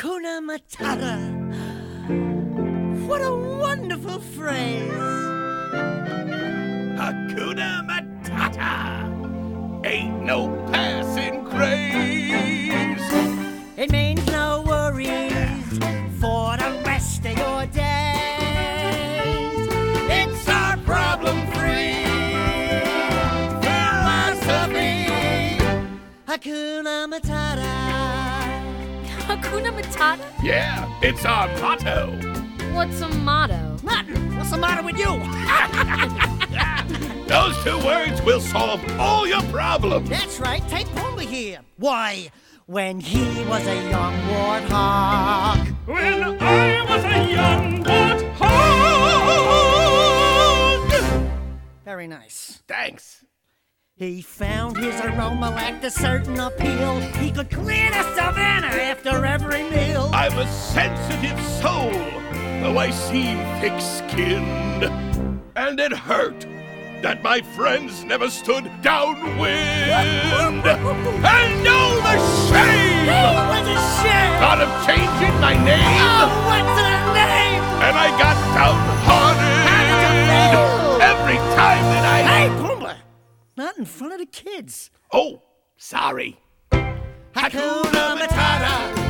Hakuna Matata. What a wonderful phrase. Hakuna Matata. Ain't no passing craze. It means no worries for the rest of your days. It's our problem-free philosophy. Hakuna Matata. Hakuna Matata? Yeah, it's our motto. What's a motto? Nothing. What's the matter with you? Those two words will solve all your problems. That's right. Take Pumbaa here. Why, when he was a young warthog. When I was a young warthog. Very nice. Thanks. He found his aroma lacked a certain appeal. He could clear the savannah after every meal. I'm a sensitive soul, though I seem thick-skinned. And it hurt that my friends never stood downwind. And oh, the shame! What was a shame? Thought of changing my name. Oh, what's the name? And I got downhearted. How did you feel? Every time that I... Hey, Pumbaa! Not in front of the kids. Oh, sorry. Hakuna Matata.